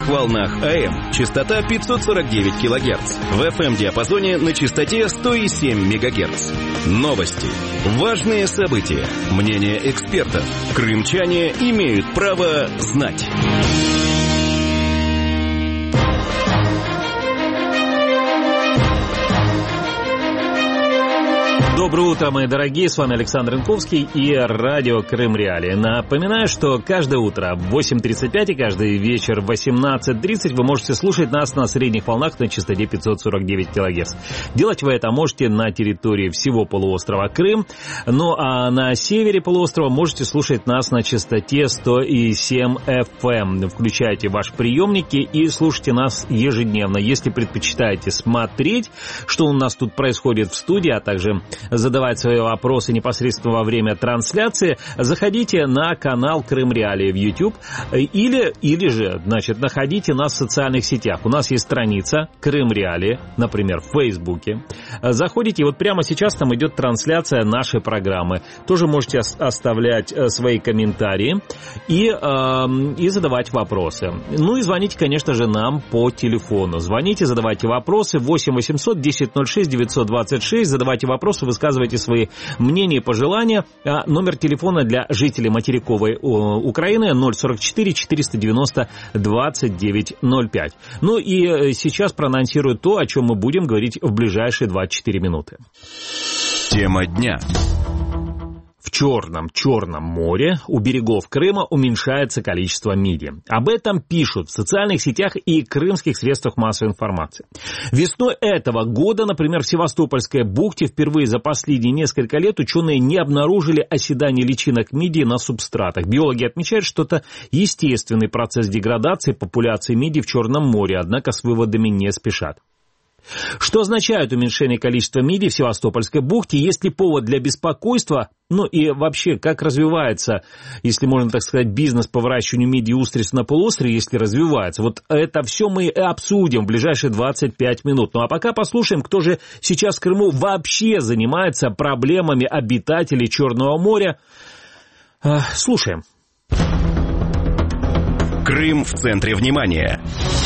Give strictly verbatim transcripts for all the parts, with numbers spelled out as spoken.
волнах а эм частота пятьсот сорок девять килогерц, в эф эм-диапазоне на частоте сто семь мегагерц. Новости, важные события, мнения экспертов. Крымчане имеют право знать. Доброе утро, мои дорогие, с вами Александр Янковский и радио Крым Реалии. Напоминаю, что каждое утро в восемь тридцать пять и каждый вечер в восемнадцать тридцать вы можете слушать нас на средних волнах на частоте пятьсот сорок девять килогерц. Делать вы это можете на территории всего полуострова Крым, ну а на севере полуострова можете слушать нас на частоте сто семь эф эм. Включайте ваши приемники и слушайте нас ежедневно. Если предпочитаете смотреть, что у нас тут происходит в студии, а также задавать свои вопросы непосредственно во время трансляции, заходите на канал Крым Реалии в YouTube или, или же, значит, находите нас в социальных сетях. У нас есть страница Крым Реалии, например, в Фейсбуке. Заходите, и вот прямо сейчас там идет трансляция нашей программы. Тоже можете оставлять свои комментарии и, э, и задавать вопросы. Ну и звоните, конечно же, нам по телефону. Звоните, задавайте вопросы. восемь восемьсот десять ноль шесть девятьсот двадцать шесть. Задавайте вопросы, высказывайте свои мнения и пожелания. А номер телефона для жителей материковой Украины ноль сорок четыре четыреста девяносто двадцать девять ноль пять. Ну и сейчас проанонсирую то, о чем мы будем говорить в ближайшие двадцать четыре минуты. Тема дня. В Черном, Черном море у берегов Крыма уменьшается количество мидий. Об этом пишут в социальных сетях и крымских средствах массовой информации. Весной этого года, например, в Севастопольской бухте впервые за последние несколько лет ученые не обнаружили оседание личинок мидий на субстратах. Биологи отмечают, что это естественный процесс деградации популяции мидий в Черном море, однако с выводами не спешат. Что означает уменьшение количества мидий в Севастопольской бухте? Есть ли повод для беспокойства? Ну и вообще, как развивается, если можно так сказать, бизнес по выращиванию мидий и устриц на полуострове, если развивается? Вот это все мы и обсудим в ближайшие двадцать пять минут. Ну а пока послушаем, кто же сейчас в Крыму вообще занимается проблемами обитателей Черного моря. Слушаем. Крым в центре внимания.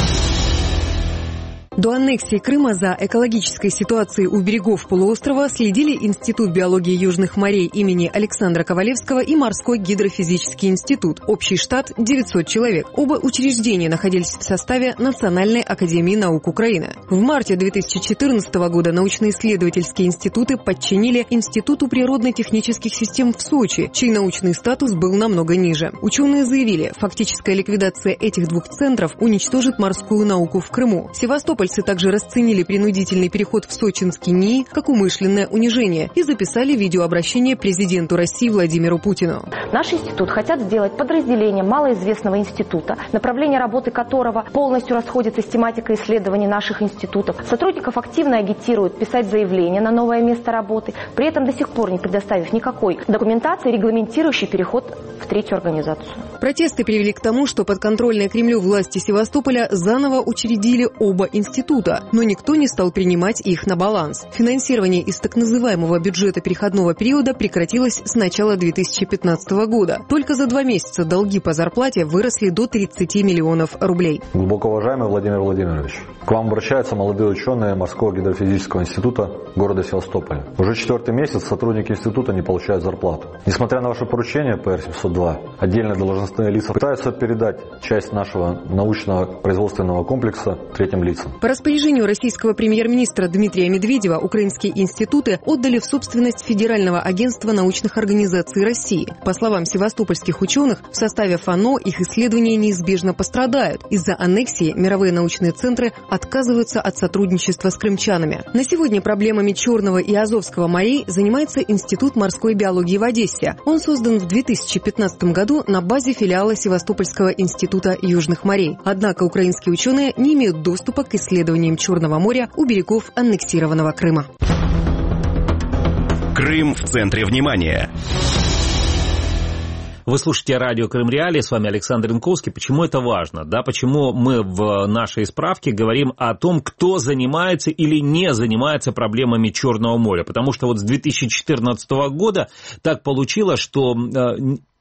До аннексии Крыма за экологической ситуацией у берегов полуострова следили Институт биологии южных морей имени Александра Ковалевского и Морской гидрофизический институт. Общий штат – девятьсот человек. Оба учреждения находились в составе Национальной академии наук Украины. В марте две тысячи четырнадцатого года научно-исследовательские институты подчинили Институту природно-технических систем в Сочи, чей научный статус был намного ниже. Ученые заявили, фактическая ликвидация этих двух центров уничтожит морскую науку в Крыму. Севастополь также расценили принудительный переход в сочинский НИИ как умышленное унижение и записали видеообращение президенту России Владимиру Путину. Наш институт хотят сделать подразделение малоизвестного института, направление работы которого полностью расходится с тематикой исследований наших институтов. Сотрудников активно агитируют писать заявление на новое место работы, при этом до сих пор не предоставив никакой документации, регламентирующей переход в третью организацию. Протесты привели к тому, что подконтрольные Кремлю власти Севастополя заново учредили оба института. Института, но никто не стал принимать их на баланс. Финансирование из так называемого бюджета переходного периода прекратилось с начала две тысячи пятнадцатого года. Только за два месяца долги по зарплате выросли до тридцати миллионов рублей. Глубоко уважаемый Владимир Владимирович, к вам обращаются молодые ученые Морского гидрофизического института города Севастополя. Уже четвертый месяц сотрудники института не получают зарплату. Несмотря на ваше поручение П Р семьсот два, отдельные должностные лица пытаются передать часть нашего научного производственного комплекса третьим лицам. По распоряжению российского премьер-министра Дмитрия Медведева украинские институты отдали в собственность Федерального агентства научных организаций России. По словам севастопольских ученых, в составе ФАНО их исследования неизбежно пострадают. Из-за аннексии мировые научные центры отказываются от сотрудничества с крымчанами. На сегодня проблемами Черного и Азовского морей занимается Институт морской биологии в Одессе. Он создан в две тысячи пятнадцатом году на базе филиала Севастопольского института южных морей. Однако украинские ученые не имеют доступа к исследованиям Черного моря у берегов аннексированного Крыма. Крым в центре внимания. Вы слушаете радио Крым Реалии, с вами Александр Янковский. Почему это важно? Да, почему мы в нашей справке говорим о том, кто занимается или не занимается проблемами Черного моря? Потому что вот с две тысячи четырнадцатого года так получилось, что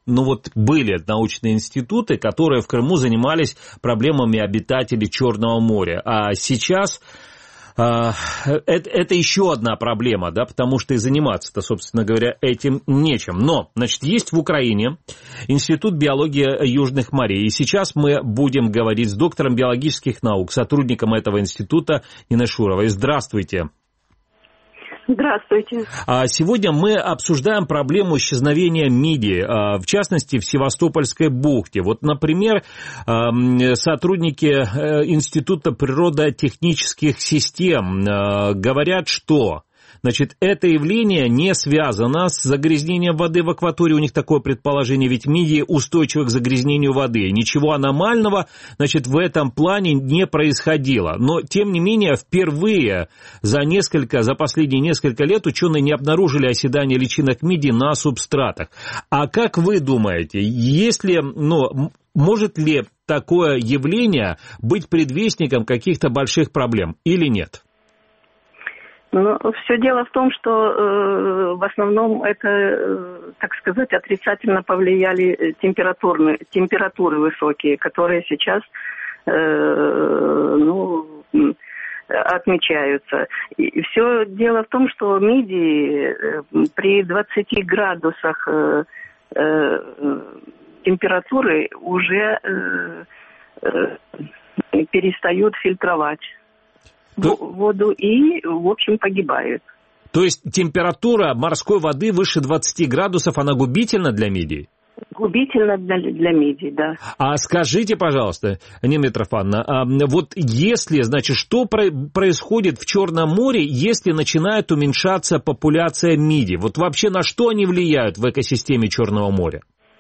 ну вот были научные институты, которые в Крыму занимались проблемами обитателей Черного моря. А сейчас это, это еще одна проблема, да, потому что и заниматься-то, собственно говоря, этим нечем. Но, значит, есть в Украине Институт биологии Южных морей. И сейчас мы будем говорить с доктором биологических наук, сотрудником этого института Ниной Шуровой. Здравствуйте. Здравствуйте. Сегодня мы обсуждаем проблему исчезновения мидий, в частности, в Севастопольской бухте. Вот, например, сотрудники Института природотехнических систем говорят, что... Значит, это явление не связано с загрязнением воды в акватории, у них такое предположение, ведь мидии устойчивы к загрязнению воды. Ничего аномального, значит, в этом плане не происходило. Но, тем не менее, впервые за несколько, за последние несколько лет ученые не обнаружили оседание личинок мидий на субстратах. А как вы думаете, если, ну, может ли такое явление быть предвестником каких-то больших проблем или нет? Ну, все дело в том, что э, в основном это, э, так сказать, отрицательно повлияли температурные, температуры высокие, которые сейчас э, ну, отмечаются. И все дело в том, что мидии э, при двадцати градусах э, э, температуры уже э, э, перестают фильтровать То... воду и, в общем, погибают. То есть температура морской воды выше двадцати градусов, она губительна для мидий? Губительна для, для мидий, да. А скажите, пожалуйста, Нина Митрофановна, а вот если, значит, что про- происходит в Черном море, если начинает уменьшаться популяция мидий? Вот вообще на что они влияют в экосистеме Черного моря?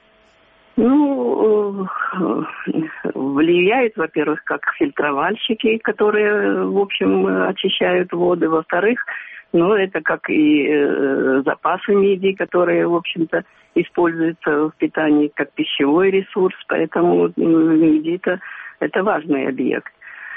Ну, влияет, во-первых, как фильтровальщики, которые, в общем, очищают воды. Во-вторых, ну, это как и э, запасы мидий, которые, в общем-то, используются в питании как пищевой ресурс, поэтому ну, мидии это, это важный объект.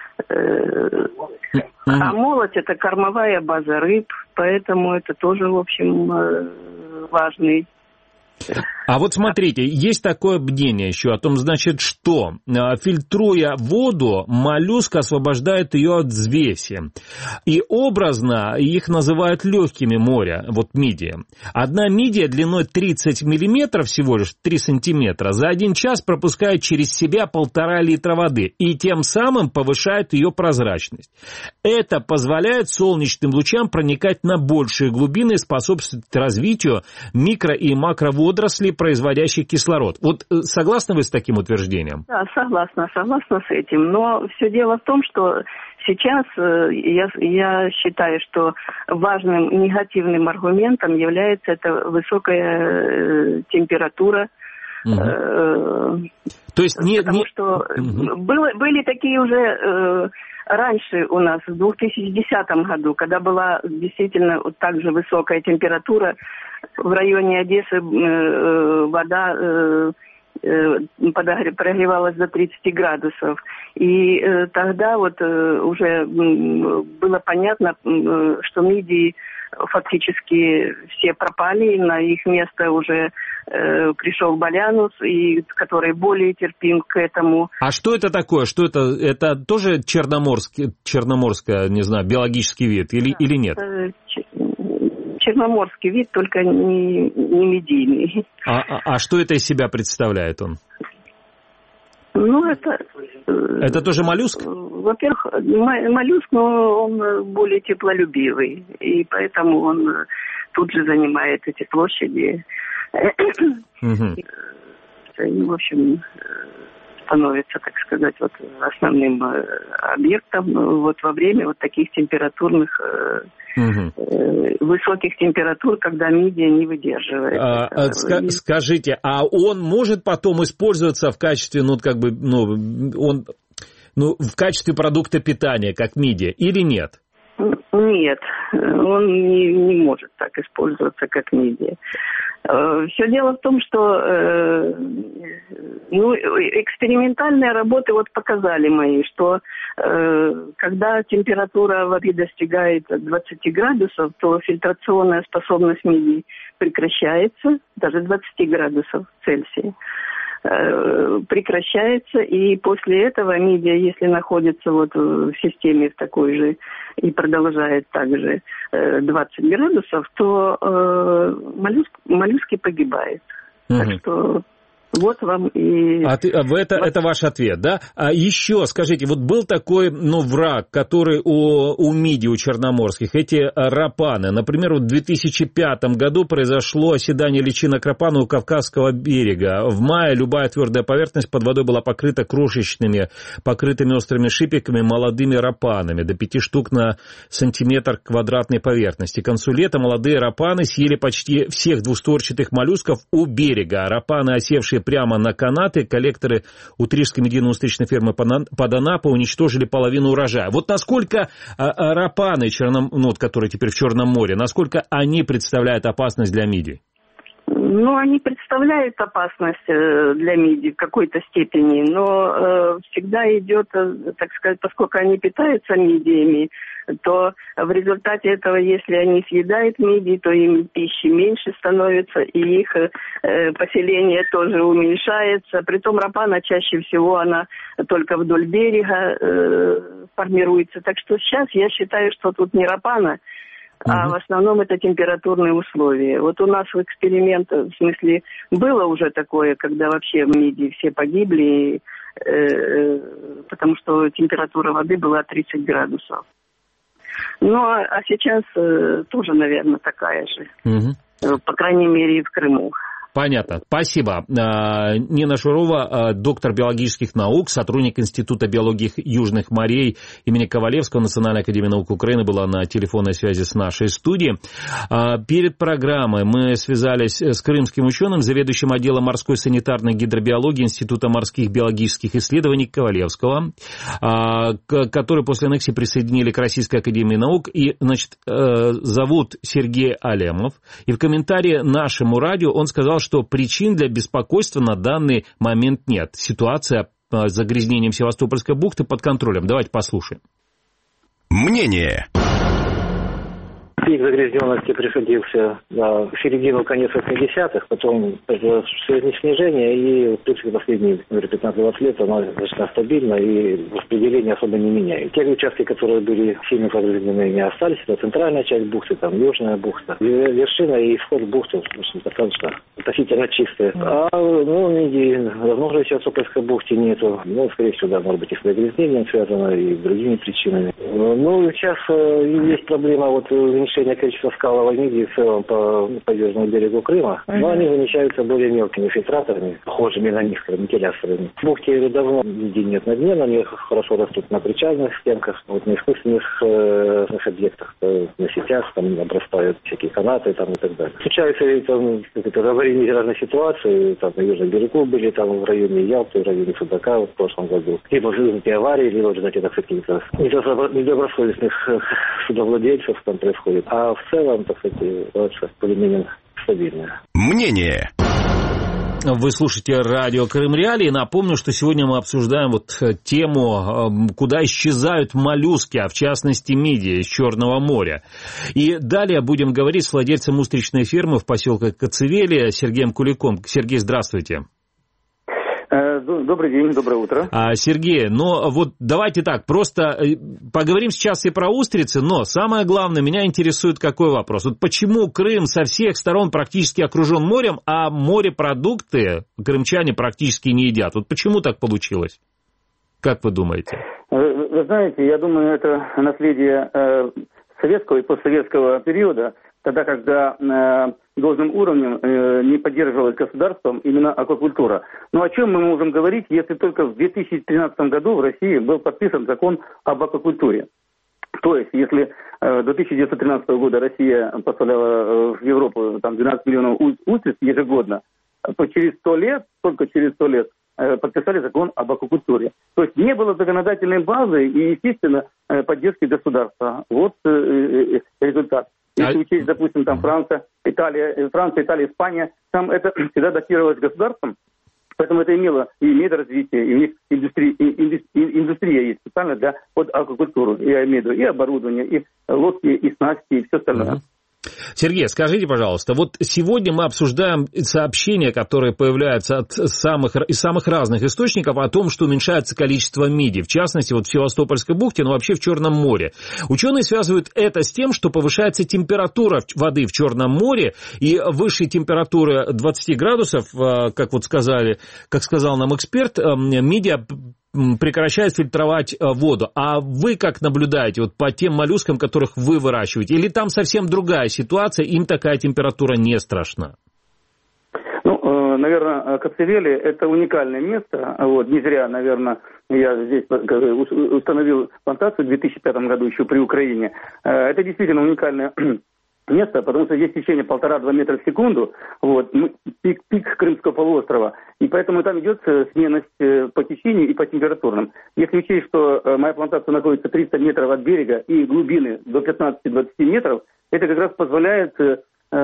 Э, а молоть – это кормовая база рыб, поэтому это тоже, в общем, э, важный. А вот смотрите, есть такое мнение еще о том, значит, что фильтруя воду, моллюск освобождает ее от взвеси. И образно их называют легкими моря, вот мидии. Одна мидия длиной тридцать миллиметров, всего лишь три сантиметра, за один час пропускает через себя полтора литра воды и тем самым повышает ее прозрачность. Это позволяет солнечным лучам проникать на большие глубины и способствует развитию микро- и макроводорослей, производящих кислород. Вот согласны вы с таким утверждением? Да, согласна, согласна с этим. Но все дело в том, что сейчас я, я считаю, что важным негативным аргументом является эта высокая температура. Угу. Э, То есть не, потому не... что угу. было, были такие уже э, раньше у нас, в две тысячи десятом году, когда была действительно вот так же высокая температура, в районе Одессы э, вода э, э, прогревалась до тридцати градусов. И э, тогда вот э, уже э, было понятно, э, что мидии фактически все пропали, на их место уже э, пришел болянус, и, который более терпим к этому. А что это такое? Что это? Это тоже черноморский, черноморская, не знаю, биологический вид или, да, или нет? Черноморский вид, только не, не медийный. А, а, а что это из себя представляет он? Ну, это... Это тоже моллюск? Во-первых, моллюск, но он более теплолюбивый, и поэтому он тут же занимает эти площади. Угу. И, в общем, становится, так сказать, вот основным объектом вот во время вот таких температурных... Угу. высоких температур, когда мидия не выдерживает. А, ска- скажите, а он может потом использоваться в качестве, ну, как бы, ну, он, ну, в качестве продукта питания, как мидия, или нет? Нет, он не, не может так использоваться, как мидия. Все дело в том, что э, ну, экспериментальные работы вот показали мои, что э, когда температура воды достигает двадцать градусов, то фильтрационная способность мидий прекращается, даже двадцать градусов Цельсия. прекращается, и после этого мидия, если находится вот в системе в такой же и продолжает также двадцать градусов, то моллюск, моллюски погибают. Угу. Так что вот вам и... А ты, это, это ваш ответ, да? А еще скажите, вот был такой, ну, враг, который у, у мидий, у черноморских, эти рапаны. Например, вот в две тысячи пятом году произошло оседание личинок рапана у Кавказского берега. В мае любая твердая поверхность под водой была покрыта крошечными, покрытыми острыми шипиками молодыми рапанами, до пяти штук на сантиметр квадратной поверхности. К концу лета молодые рапаны съели почти всех двустворчатых моллюсков у берега. А рапаны, осевшие прямо на канаты, коллекторы Утрижской медийно-устричной фермы под Анапой уничтожили половину урожая. Вот насколько рапаны, черном, ну, которые теперь в Черном море, насколько они представляют опасность для мидий? Ну, они представляют опасность для мидий в какой-то степени, но э, всегда идет, так сказать, поскольку они питаются мидиями, то в результате этого, если они съедают мидии, то им пищи меньше становится, и их э, поселение тоже уменьшается. Притом рапана чаще всего она только вдоль берега э, формируется. Так что сейчас я считаю, что тут не рапана, а в основном это температурные условия. Вот у нас в эксперимент, в смысле, было уже такое, когда вообще мидии все погибли, э, потому что температура воды была тридцать градусов. Ну, а, а сейчас э, тоже, наверное, такая же. Угу. По крайней мере, и в Крыму. Понятно. Спасибо. Нина Шурова, доктор биологических наук, сотрудник Института биологии Южных морей имени Ковалевского Национальной академии наук Украины, была на телефонной связи с нашей студией. Перед программой мы связались с крымским ученым, заведующим отделом морской санитарной гидробиологии Института морских биологических исследований Ковалевского, который после аннексии присоединили к Российской академии наук. И, значит, зовут Сергей Алемов. И в комментарии нашему радио он сказал, что причин для беспокойства на данный момент нет. Ситуация с загрязнением Севастопольской бухты под контролем. Давайте послушаем. Мнение. Пик загрязненности приходился на середину, конец восьмидесятых, потом снижение, и, в принципе, последние пятнадцать-двадцать лет она достаточно стабильна, и распределение особо не меняет. Те участки, которые были сильно загрязнены, не остались. Это центральная часть бухты, там южная бухта. Вершина и вход в бухту достаточно относительно чистые. А, ну, мидий давно уже в Севастопольской бухте нету. Ну, скорее всего, да, может быть, и с загрязнением связано, и другими причинами. Ну, сейчас есть проблема вот уменьшения количества скаловой мидии в целом по, по южному берегу Крыма, uh-huh. но они замещаются более мелкими фильтраторами, похожими на них, вентиляторами. В бухте давно мидий нет на дне, но они хорошо растут на причальных стенках, вот на искусственных э, объектах, э, на сетях, там обрастают всякие канаты там, и так далее. Случаются там какие-то аварийные разные ситуации, там на южном берегу были, там в районе Ялты, в районе Судака вот, в прошлом году. Либо в результате аварии, либо в результате каких-то недобросовестных судовладельцев там происходит. А в целом, так сказать, ситуация более-менее стабильная. Мнение. Вы слушаете радио Крым Реалии. Напомню, что сегодня мы обсуждаем вот тему, куда исчезают моллюски, а в частности мидии из Черного моря. И далее будем говорить с владельцем устричной фермы в поселке Коцевели Сергеем Куликом. Сергей, здравствуйте. Добрый день, доброе утро. А, Сергей, ну вот давайте так, просто поговорим сейчас и про устрицы, но самое главное, меня интересует какой вопрос. Вот почему Крым со всех сторон практически окружен морем, а морепродукты крымчане практически не едят? Вот почему так получилось? Как вы думаете? Вы, вы знаете, я думаю, это наследие э, советского и постсоветского периода, тогда, когда э, должным уровнем э, не поддерживалась государством именно аквакультура. Но о чем мы можем говорить, если только в две тысячи тринадцатом году в России был подписан закон об аквакультуре? То есть, если э, до тысяча девятьсот тринадцатого года Россия поставляла э, в Европу там, двенадцать миллионов устриц ежегодно, то через сто лет, только через сто лет, э, подписали закон об аквакультуре. То есть не было законодательной базы и, естественно, э, поддержки государства. Вот э, э, результат. Если учесть, допустим, там Франция, Италия, Франция, Италия, Испания, там это всегда датировалось государством, поэтому это имело и имеет развитие, и у них индустрия, и, индустрия есть специально для под аквакультуру. Я имею в виду и оборудование, и лодки, и снасти, и все остальное. Сергей, скажите, пожалуйста, вот сегодня мы обсуждаем сообщения, которые появляются от самых, из самых разных источников о том, что уменьшается количество мидий, в частности, вот в Севастопольской бухте, но вообще в Черном море. Ученые связывают это с тем, что повышается температура воды в Черном море, и выше температуры двадцать градусов, как вот сказали, как сказал нам эксперт, мидия прекращает фильтровать воду. А вы как наблюдаете вот по тем моллюскам, которых вы выращиваете? Или там совсем другая ситуация, им такая температура не страшна? Ну, наверное, Коцевели – это уникальное место. Вот, не зря, наверное, я здесь установил плантацию в две тысячи пятом году еще при Украине. Это действительно уникальное место, потому что здесь течение полтора-два метра в секунду, вот, пик, пик Крымского полуострова, и поэтому там идет сменность по течению и по температурным. Если учесть, что моя плантация находится триста метров от берега и глубины до пятнадцати-двадцати метров, это как раз позволяет э,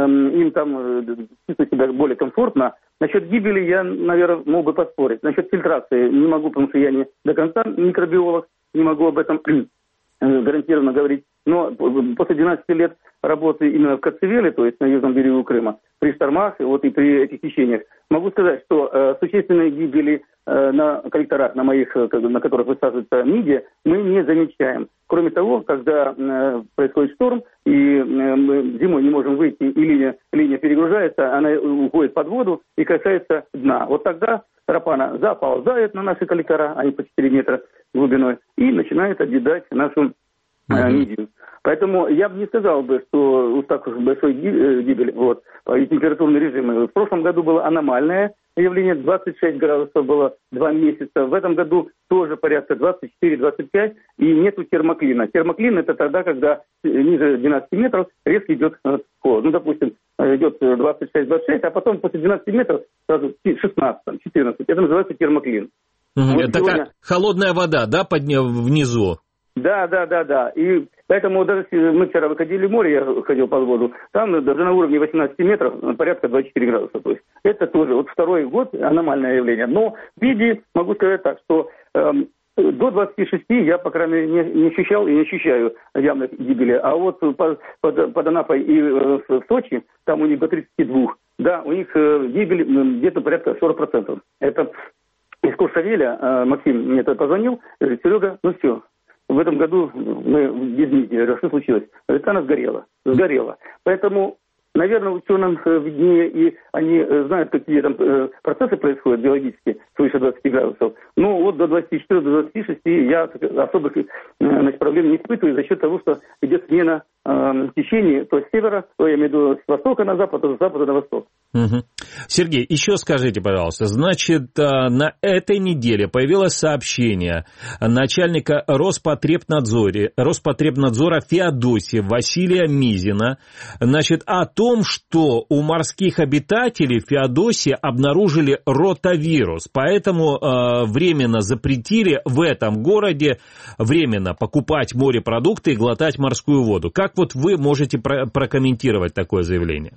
им там чувствовать себя более комфортно. Насчет гибели я, наверное, мог бы поспорить. Насчет фильтрации не могу, потому что я не до конца микробиолог, не могу об этом гарантированно говорить. Но после двенадцати лет работы именно в Коцевеле, то есть на южном берегу Крыма, при штормах вот, и при этих течениях, могу сказать, что э, существенные гибели э, на коллекторах, на моих, на которых высаживается мидия, мы не замечаем. Кроме того, когда э, происходит шторм, и э, мы зимой не можем выйти, и линия, линия перегружается, она уходит под воду и касается дна. Вот тогда рапана заползает на наши коллектора, они по четыре метра глубиной, и начинает объедать нашу мидию. Поэтому я бы не сказал бы, что уж так уж большой гибель, вот, и температурные режимы. В прошлом году было аномальное явление, двадцать шесть градусов было два месяца. В этом году тоже порядка двадцать четыре - двадцать пять, и нету термоклина. Термоклин – это тогда, когда ниже двенадцати метров резко идет холод. Ну, допустим, идет двадцать шесть - двадцать шесть, а потом после двенадцати метров сразу шестнадцать - четырнадцать. Это называется термоклин. Mm-hmm. Вот такая сегодня... холодная вода, да, под... внизу? Да, да, да, да. И поэтому даже мы вчера выходили в море, я ходил под воду, там даже на уровне восемнадцати метров порядка двадцать четыре градуса. То есть это тоже вот второй год аномальное явление. Но в виде, могу сказать так, что эм, до двадцати шести я, по крайней мере, не, не ощущал и не ощущаю явной гибели. А вот под, под, под Анапой и э, в Сочи, там у них до тридцати двух, да, у них э, гибель э, где-то порядка сорок процентов. Это из Куршавеля э, Максим мне тогда позвонил, говорит: Серега, ну все. В этом году мы без мидии. Я говорю: что случилось? Говорит: она сгорела. Сгорела. Поэтому, наверное, ученым виднее, и они знают, какие там процессы происходят биологически свыше двадцати градусов. Ну, вот до двадцати четырёх - до двадцати шести я особых, значит, проблем не испытываю за счет того, что идет смена э, течений то с севера, то я имею в виду с востока на запад, то с запада на восток. Угу. Сергей, еще скажите, пожалуйста, значит, на этой неделе появилось сообщение начальника Роспотребнадзора, Роспотребнадзора Феодосии Василия Мизина, значит, о том, что у морских обитателей Феодосии обнаружили ротавирус, поэтому э, временно запретили в этом городе временно покупать морепродукты и глотать морскую воду. Как вот вы можете про- прокомментировать такое заявление?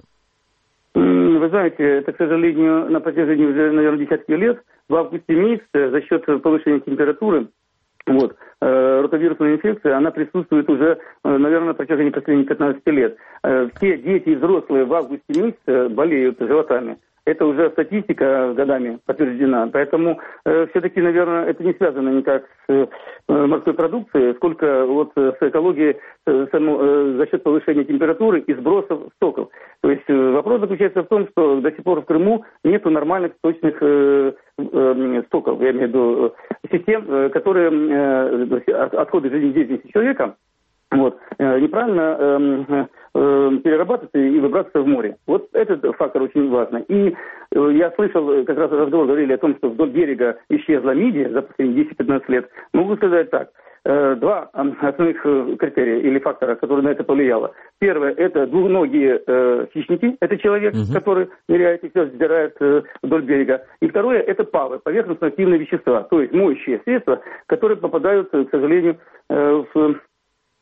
Вы знаете, это, к сожалению, на протяжении уже, наверное, десятки лет, в августе месяце за счет повышения температуры, вот, э, ротавирусная инфекция, она присутствует уже, э, наверное, на протяжении последних пятнадцати лет. Э, все дети и взрослые в августе месяце болеют животами. Это уже статистика годами подтверждена. Поэтому э, все-таки, наверное, это не связано никак с э, морской продукцией, сколько вот с экологией э, само, э, за счет повышения температуры и сбросов стоков. То есть э, вопрос заключается в том, что до сих пор в Крыму нету нормальных сточных э, э, стоков, я имею в виду э, систем, э, которые э, отходы жизнедеятельности человека, вот, э, неправильно э, э, перерабатываться и выбрасываться в море. Вот этот фактор очень важный. И э, я слышал, как раз разговор говорили о том, что вдоль берега исчезла мидия за последние десять-пятнадцать лет. Могу сказать так. Э, два э, основных э, критерия или фактора, которые на это повлияло. Первое – это двуногие э, хищники. Это человек, угу. который ныряет и все сдирает э, вдоль берега. И второе – это павы, поверхностно-активные вещества. То есть моющие средства, которые попадают, к сожалению, э, в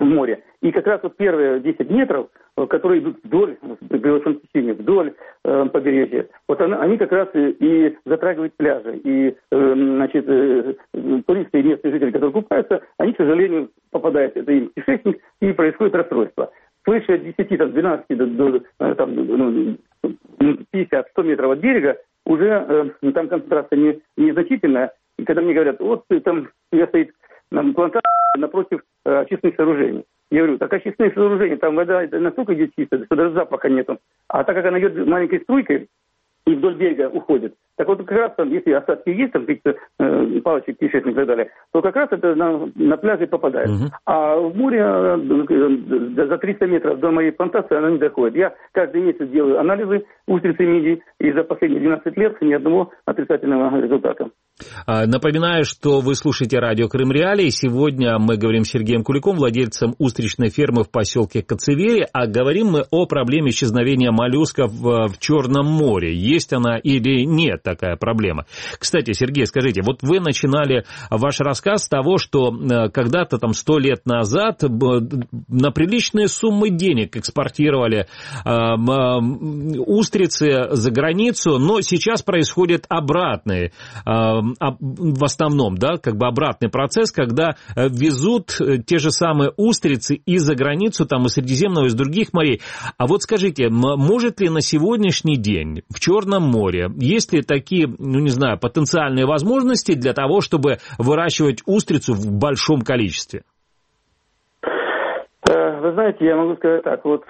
в море. И как раз вот первые десять метров, которые идут вдоль, при большом течении, вдоль э, побережья, вот она, они как раз и, и затрагивают пляжи. И, э, значит, э, туристы и местные жители, которые купаются, они, к сожалению, попадают, это им кишечник, и происходит расстройство. Свыше десяти, там, двенадцати до, до там, ну, пятьдесят-сто метров от берега уже э, там концентрация не, незначительная. И когда мне говорят, вот там я стоит на плантации напротив э, очистных сооружений. Я говорю, так очистные сооружения, там вода настолько идет чистая, что даже запаха нету. А так как она идет маленькой струйкой и вдоль берега уходит, так вот как раз там, если остатки есть, там какие-то э, палочек, кишечных и так далее, то как раз это на, на пляже попадает. Uh-huh. А в море э, за триста метров до моей плантации она не доходит. Я каждый месяц делаю анализы устрицы мидий, и за последние двенадцать лет ни одного отрицательного результата. Напоминаю, что вы слушаете радио Крым Реалии. Сегодня мы говорим с Сергеем Куликом, владельцем устричной фермы в поселке Коцевее, а говорим мы о проблеме исчезновения моллюсков в, в Черном море. Есть она или нет такая проблема? Кстати, Сергей, скажите, вот вы начинали ваш рассказ с того, что когда-то там сто лет назад на приличные суммы денег экспортировали э, устрицы за границу, но сейчас происходит обратное. В основном, да, как бы обратный процесс, когда везут те же самые устрицы и за границу, там, из Средиземного, из других морей. А вот скажите, может ли на сегодняшний день в Черном море, есть ли такие, ну, не знаю, потенциальные возможности для того, чтобы выращивать устрицу в большом количестве? Вы знаете, я могу сказать так, вот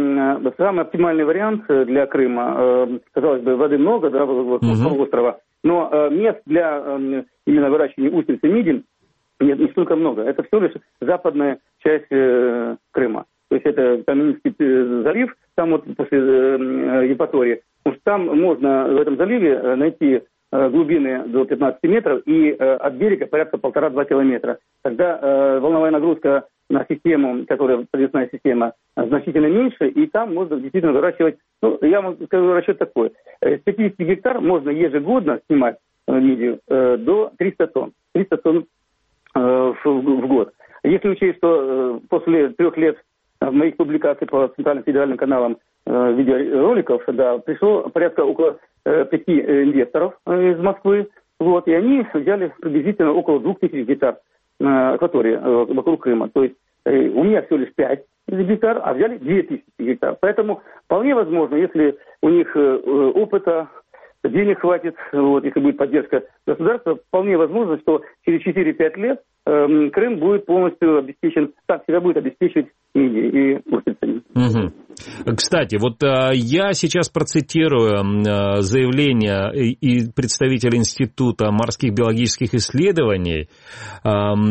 э, самый оптимальный вариант для Крыма, э, казалось бы, воды много, да, вот, uh-huh. острова, но э, мест для э, именно выращивания устрицы мидий нет, не столько много. Это всего лишь западная часть э, Крыма. То есть это Каменский залив, там вот после э, Евпатории. Потому что там можно в этом заливе найти э, глубины до пятнадцати метров и э, от берега порядка полтора-два километра. Тогда э, волновая нагрузка на систему, которая подвесная система, значительно меньше, и там можно действительно выращивать, ну, я вам скажу, расчет такой. С пятидесяти гектар можно ежегодно снимать мидию э, до трёхсот тонн. триста тонн э, в, в год. Если учесть, что э, после трех лет моих публикаций по центральным федеральным каналам э, видеороликов, да, пришло порядка около э, пяти инвесторов э, из Москвы, вот, и они взяли приблизительно около двух тысяч гектар акватории э, вокруг Крыма. То есть э, у меня всего лишь пять гектар, а взяли две тысячи гектар. Поэтому вполне возможно, если у них э, опыта, денег хватит, вот, если будет поддержка государства, вполне возможно, что через четыре-пять лет э, Крым будет полностью обеспечен, так себя будет обеспечивать мидией и устрицами. Угу. Кстати, вот э, я сейчас процитирую э, заявление и, и представителя Института морских биологических исследований э,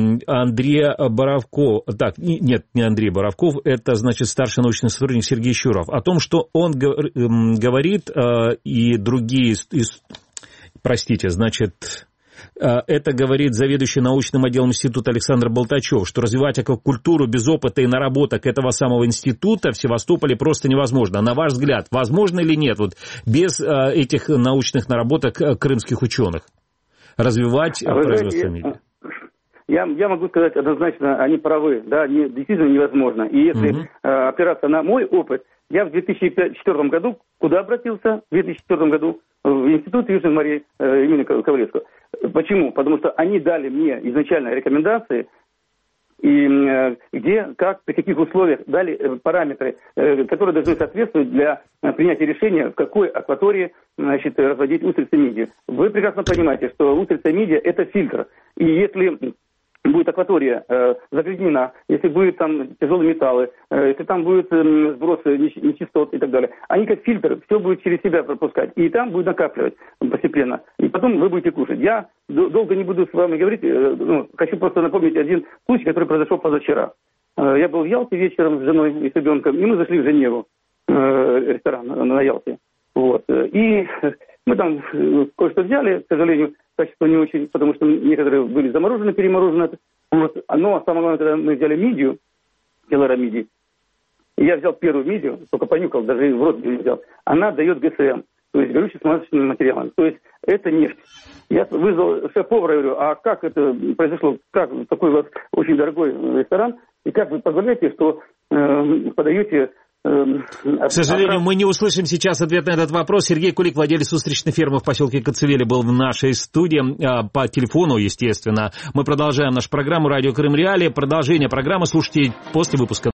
Андрея Боровков, так, нет, не Андрей Боровков, это, значит, старший научный сотрудник Сергей Щуров, о том, что он г- э, говорит э, и другие, и, простите, значит... Это говорит заведующий научным отделом института Александр Болтачев, что развивать аквакультуру без опыта и наработок этого самого института в Севастополе просто невозможно. На ваш взгляд, возможно или нет, вот без э, этих научных наработок крымских ученых развивать а производство знаете, мидий? Я, я могу сказать однозначно, они правы, да, не, действительно невозможно. И если угу. э, опираться на мой опыт, я в две тысячи четвёртом году куда обратился? В две тысячи четвёртом году в Институт Южных морей э, имени Ковалевского. Почему? Потому что они дали мне изначально рекомендации, и э, где, как, при каких условиях дали э, параметры, э, которые должны соответствовать для э, принятия решения, в какой акватории, значит, разводить устрицы мидии. Вы прекрасно понимаете, что устрица мидия – это фильтр. И если будет акватория э, загрязнена, если будет там тяжелые металлы, э, если там будет э, сброс нечистот и так далее, они как фильтр, все будет через себя пропускать, и там будет накапливать постепенно. И потом вы будете кушать. Я д- долго не буду с вами говорить, э, ну, хочу просто напомнить один случай, который произошел позавчера. Э, я был в Ялте вечером с женой и с ребенком, и мы зашли в Женеву, э, ресторан на Ялте. Вот. И мы там кое-что взяли, к сожалению, качество не очень, потому что некоторые были заморожены, переморожены. Вот. Но самое главное, когда мы взяли мидию, килограмм мидии, я взял первую мидию, только понюхал, даже в рот не взял, она дает ГСМ, то есть горючий смазочный материал. То есть это нефть. Я вызвал шеф-повара и говорю, а как это произошло, как такой у вас очень дорогой ресторан, И как вы позволяете, что э, подаете... К сожалению, мы не услышим сейчас ответ на этот вопрос. Сергей Кулик, владелец устричной фермы в поселке Коцевели, был в нашей студии по телефону, естественно. Мы продолжаем нашу программу «Радио Крым Реалии». Продолжение программы слушайте после выпуска.